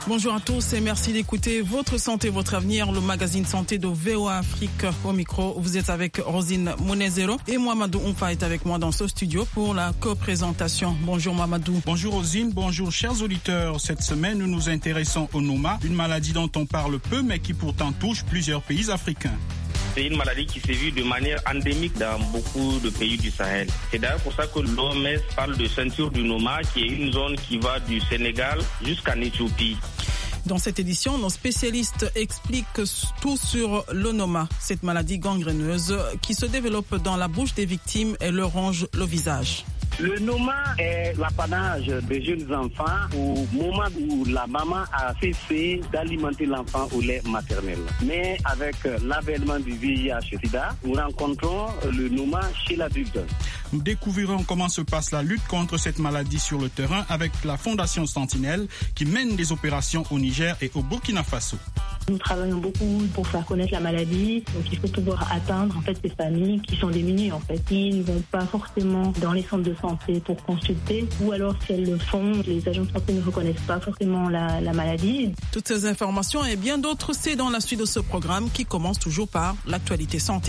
Bonjour à tous et merci d'écouter Votre Santé, Votre Avenir, le magazine santé de VOA Afrique. Au micro, vous êtes avec Rosine Monezero et Mohamedou Oumfa est avec moi dans ce studio pour la co-présentation. Bonjour Mohamedou. Bonjour Rosine, bonjour chers auditeurs. Cette semaine, nous nous intéressons au Noma, une maladie dont on parle peu mais qui pourtant touche plusieurs pays africains. C'est une maladie qui sévit de manière endémique dans beaucoup de pays du Sahel. C'est d'ailleurs pour ça que l'OMS parle de ceinture du Noma, qui est une zone qui va du Sénégal jusqu'en Éthiopie. Dans cette édition, nos spécialistes expliquent tout sur le Noma, cette maladie gangréneuse qui se développe dans la bouche des victimes et leur ronge le visage. Le Noma est l'apanage des jeunes enfants au moment où la maman a cessé d'alimenter l'enfant au lait maternel. Mais avec l'avènement du VIH-Sida, nous rencontrons le Noma chez l'adulte. Nous découvrirons comment se passe la lutte contre cette maladie sur le terrain avec la Fondation Sentinelle qui mène des opérations au Niger et au Burkina Faso. Nous travaillons beaucoup pour faire connaître la maladie, donc il faut pouvoir atteindre ces familles qui sont démunies qui ne vont pas forcément dans les centres de santé pour consulter, ou alors si elles le font, les agents de santé ne reconnaissent pas forcément la maladie. Toutes ces informations et bien d'autres, c'est dans la suite de ce programme qui commence toujours par l'actualité santé.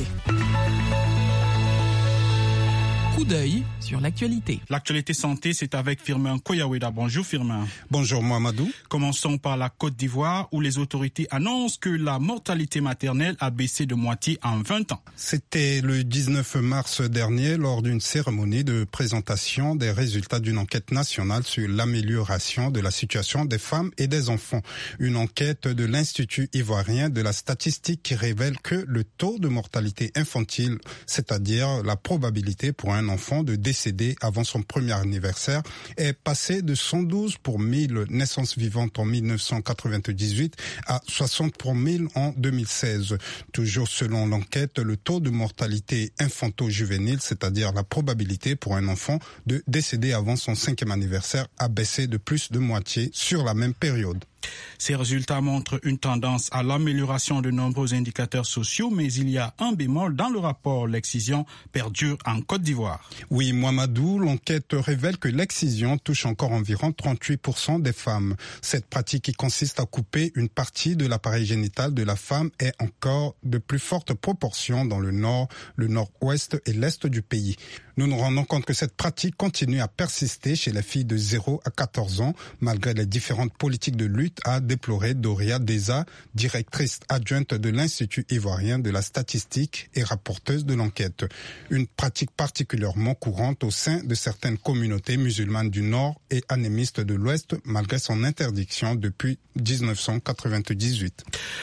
Coup d'œil sur l'actualité. L'actualité santé, c'est avec Firmin Koyaweda. Bonjour Firmin. Bonjour Mohamedou. Commençons par la Côte d'Ivoire où les autorités annoncent que la mortalité maternelle a baissé de moitié en 20 ans. C'était le 19 mars dernier lors d'une cérémonie de présentation des résultats d'une enquête nationale sur l'amélioration de la situation des femmes et des enfants. Une enquête de l'Institut ivoirien de la statistique qui révèle que le taux de mortalité infantile, c'est-à-dire la probabilité pour un enfant de décéder avant son premier anniversaire, est passé de 112 pour 1000 naissances vivantes en 1998 à 60 pour 1000 en 2016. Toujours selon l'enquête, le taux de mortalité infanto-juvénile, c'est-à-dire la probabilité pour un enfant de décéder avant son 5e anniversaire, a baissé de plus de moitié sur la même période. Ces résultats montrent une tendance à l'amélioration de nombreux indicateurs sociaux, mais il y a un bémol dans le rapport. L'excision perdure en Côte d'Ivoire. Oui, Mohamedou, l'enquête révèle que l'excision touche encore environ 38% des femmes. Cette pratique qui consiste à couper une partie de l'appareil génital de la femme est encore de plus forte proportion dans le nord, le nord-ouest et l'est du pays. Nous nous rendons compte que cette pratique continue à persister chez les filles de 0 à 14 ans, malgré les différentes politiques de lutte, a déploré Doria Deza, directrice adjointe de l'Institut ivoirien de la statistique et rapporteuse de l'enquête. Une pratique particulièrement courante au sein de certaines communautés musulmanes du Nord et animistes de l'Ouest, malgré son interdiction depuis 1998.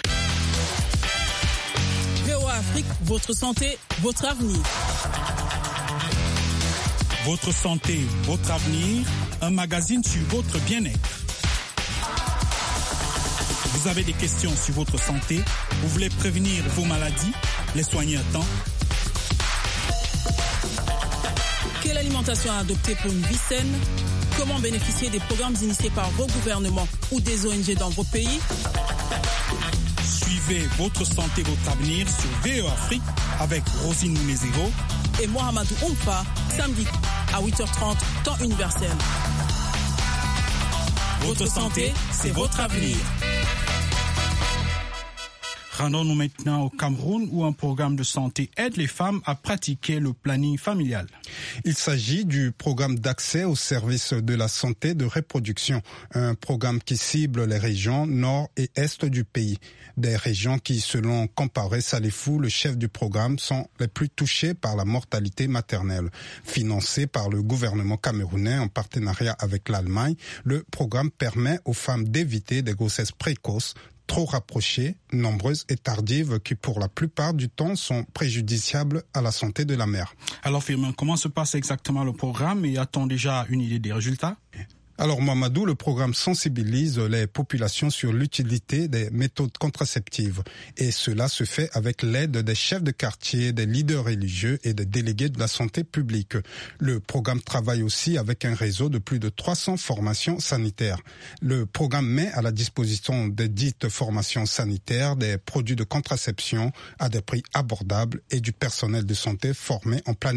VOA Afrique, votre santé, votre avenir. Votre santé, votre avenir, un magazine sur votre bien-être. Vous avez des questions sur votre santé, vous voulez prévenir vos maladies, les soigner à temps. Quelle alimentation adopter pour une vie saine? Comment bénéficier des programmes initiés par vos gouvernements ou des ONG dans vos pays? Suivez Votre santé, votre avenir sur VOA Afrique avec Rosine Monezero et Mohamedou Oumfa, samedi à 8h30, temps universel. Votre santé, c'est votre avenir. Rendons-nous maintenant au Cameroun où un programme de santé aide les femmes à pratiquer le planning familial. Il s'agit du programme d'accès aux services de la santé de reproduction, un programme qui cible les régions nord et est du pays. Des régions qui, selon Comparé Salifou, le chef du programme, sont les plus touchées par la mortalité maternelle. Financé par le gouvernement camerounais en partenariat avec l'Allemagne, le programme permet aux femmes d'éviter des grossesses précoces, trop rapprochées, nombreuses et tardives qui pour la plupart du temps sont préjudiciables à la santé de la mère. Alors Firmin, comment se passe exactement le programme et a-t-on déjà une idée des résultats ? Alors Mohamedou, le programme sensibilise les populations sur l'utilité des méthodes contraceptives et cela se fait avec l'aide des chefs de quartier, des leaders religieux et des délégués de la santé publique. Le programme travaille aussi avec un réseau de plus de 300 formations sanitaires. Le programme met à la disposition des dites formations sanitaires des produits de contraception à des prix abordables et du personnel de santé formé en planning